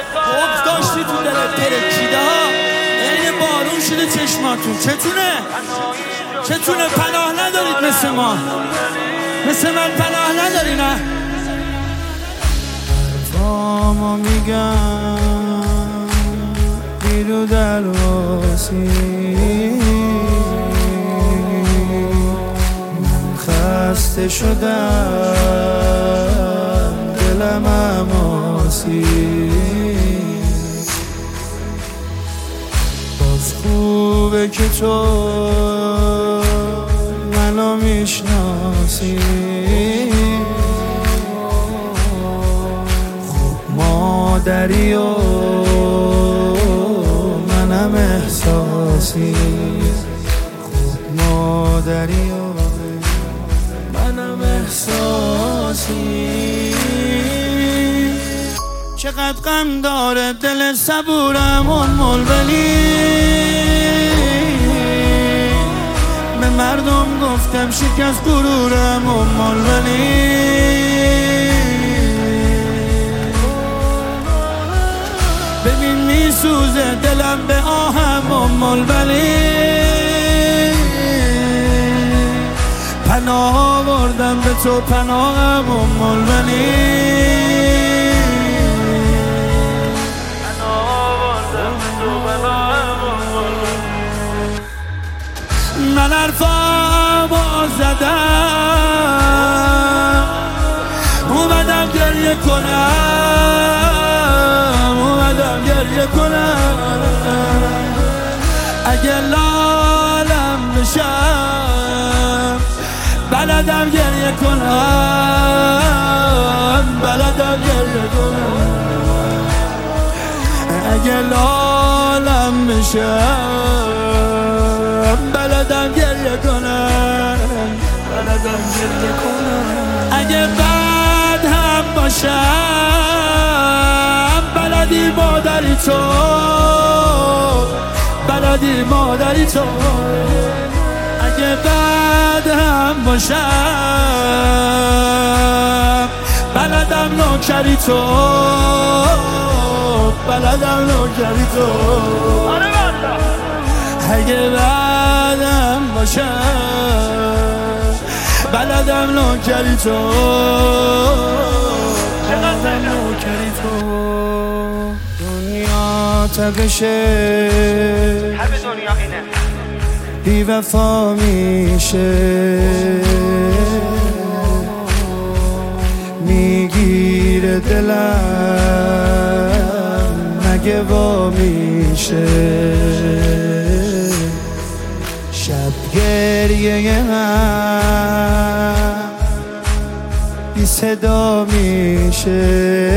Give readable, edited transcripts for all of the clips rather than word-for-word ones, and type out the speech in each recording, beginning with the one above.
خوب داشتی تو دلت ترکیده ها، این بارون شده چشماتون. چتونه پناه ندارید مثل ما، مثل من پناه نداری. نه حرفامو میگم بیرو درواسی، من خسته شدم دلم اماسی، باز خوبه که تو منو میشناسی. خب مادری و منم احساسی، خب مادری و منم احساسی. چقدر غم داره دل صبورم ولی به مردم گفتم شکست غرورم ولی ببین میسوزه دلم به آهم ولی پناه آوردم به تو پناهم ولی من حرفامو زدم اومدم گریه کنم، اگه لالم بشم بلدم گریه کنم، اگه لالم بشم بلدم گریه کنم، اگه بد هم باشم بلدی مادری تو، اگه بد هم باشم بلدم نوکری تو، اگه بعدم باشم بلدم نوکری تو. دنیا تبشه همه دنیا اینه، بی وفا میشه، میگیره دلم مگه وا میشه، شب گریه من بی صدا میشه،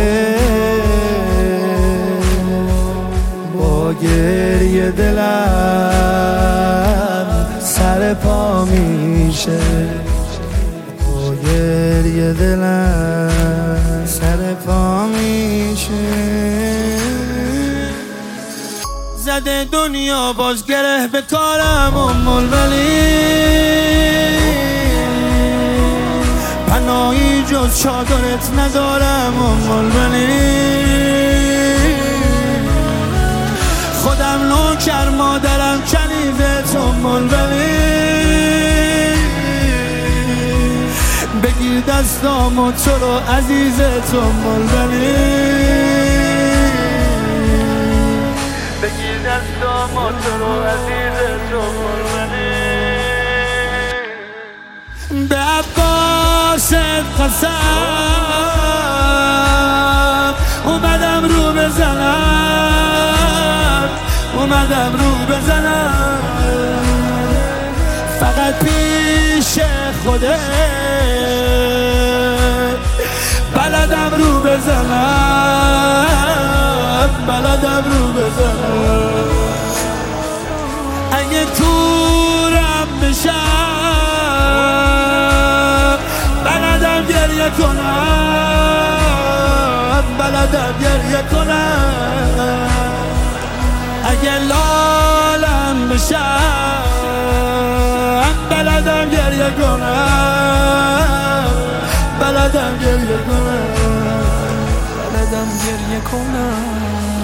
با گریه دلم سر پا میشه، با گریه دلم سر پا میشه. زده دنیا باز گره به کارم ولی پناهی جز چادرت ندارم ولی خودم نوکر مادرم کنیزت ولی بگیر دستامو تو رو عزیزت ولی بگیر دستامو تو رو عزیزت ولی به عباست قسم اومدم رو بزنم، فقط پیش خودت بلدم رو بزنم، اگه تورم بشم بلدم گریه کنم، اگه لالم بشم بلدم گریه کنم، گریه کنم.